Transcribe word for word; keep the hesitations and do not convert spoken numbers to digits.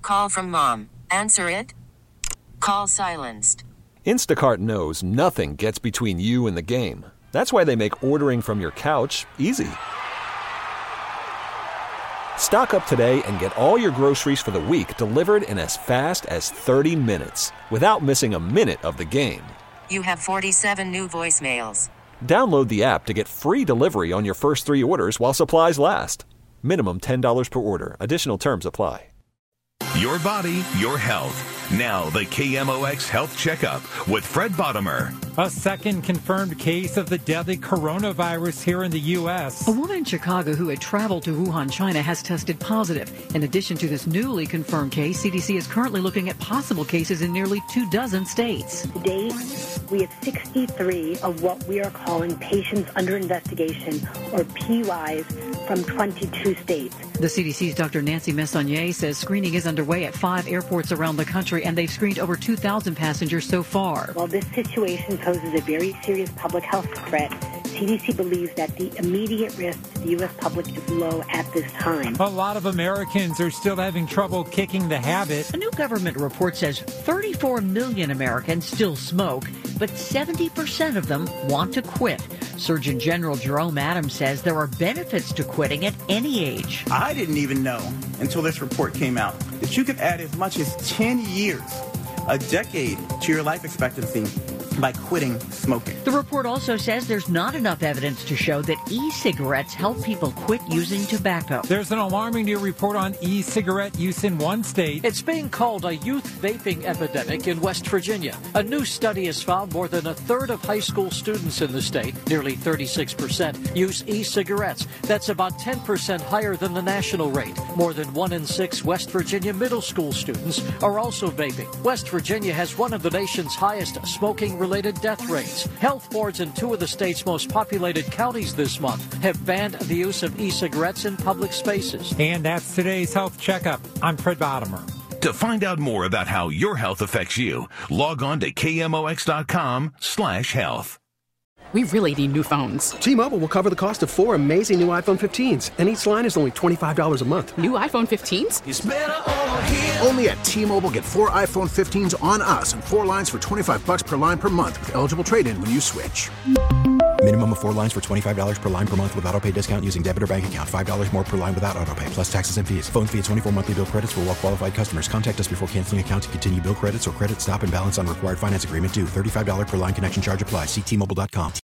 call from mom. Answer it. Call silenced. Instacart knows nothing gets between you and the game. That's why they make ordering from your couch easy. Stock up today and get all your groceries for the week delivered in as fast as thirty minutes without missing a minute of the game. You have forty-seven new voicemails. Download the app to get free delivery on your first three orders while supplies last. Minimum ten dollars per order. Additional terms apply. Your body, your health. Now the K M O X Health Checkup with Fred Bottomer. A second confirmed case of the deadly coronavirus here in the U S. A woman in Chicago who had traveled to Wuhan, China, has tested positive. In addition to this newly confirmed case, C D C is currently looking at possible cases in nearly two dozen states. To date, we have sixty-three of what we are calling patients under investigation, or P Ys, from twenty-two states. The C D C's Doctor Nancy Messonnier says screening is underway at five airports around the country, and they've screened over two thousand passengers so far. While this situation poses a very serious public health threat, C D C believes that the immediate risk to the U S public is low at this time. A lot of Americans are still having trouble kicking the habit. A new government report says thirty-four million Americans still smoke, but seventy percent of them want to quit. Surgeon General Jerome Adams says there are benefits to quitting at any age. I didn't even know until this report came out that you could add as much as ten years, a decade, to your life expectancy by quitting smoking. The report also says there's not enough evidence to show that e-cigarettes help people quit using tobacco. There's an alarming new report on e-cigarette use in one state. It's being called a youth vaping epidemic in West Virginia. A new study has found more than a third of high school students in the state, nearly thirty-six percent, use e-cigarettes. That's about ten percent higher than the national rate. More than one in six West Virginia middle school students are also vaping. West Virginia has one of the nation's highest smoking-related death rates. Health boards in two of the state's most populated counties this month have banned the use of e-cigarettes in public spaces. And that's today's Health Checkup. I'm Fred Bottomer. To find out more about how your health affects you, log on to kmox.com slash health. We really need new phones. T-Mobile will cover the cost of four amazing new iPhone fifteens, and each line is only twenty-five dollars a month. New iPhone fifteens? It's better over here. Only at T-Mobile, get four iPhone fifteens on us and four lines for twenty-five dollars per line per month with eligible trade-in when you switch. Minimum of four lines for twenty-five dollars per line per month with autopay discount using debit or bank account. five dollars more per line without autopay, plus taxes and fees. Phone fee at twenty-four monthly bill credits for well-qualified customers. Contact us before canceling account to continue bill credits or credit stop and balance on required finance agreement due. thirty-five dollars per line connection charge applies. See T Mobile dot com.